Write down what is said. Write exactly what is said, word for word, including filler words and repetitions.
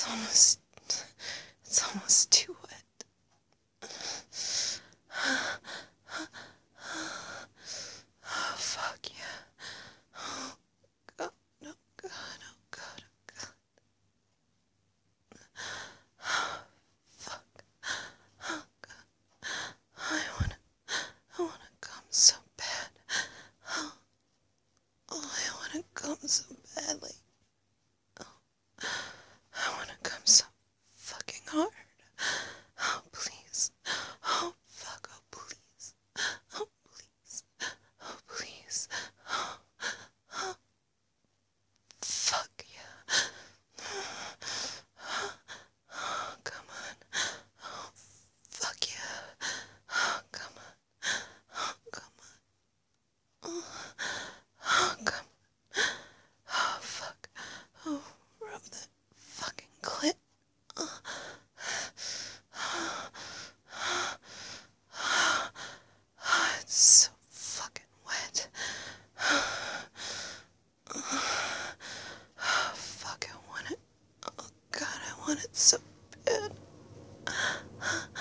It's almost, it's almost too wet. Oh, fuck yeah. Oh, God, oh, God, oh, God, oh, God. Oh, fuck. Oh, God. I wanna, I wanna come so bad. Oh, oh I wanna come so badly. Oh, I wanna come so fucking hard. Oh, please. Oh, fuck. Oh, please. Oh, please. Oh, please. Oh, oh. Fuck yeah. Oh, come on. Oh, fuck yeah. Oh, come on. Oh, come on. Oh, oh come on. Oh, fuck. Oh, rub that fucking clit. Oh. It's so fucking wet. Oh, fuck, I want it. Oh, God, I want it so bad.